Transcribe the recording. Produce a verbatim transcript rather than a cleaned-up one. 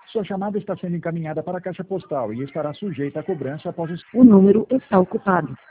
Sua chamada está sendo encaminhada para a caixa postal e estará sujeita a cobrança após o... O número está ocupado.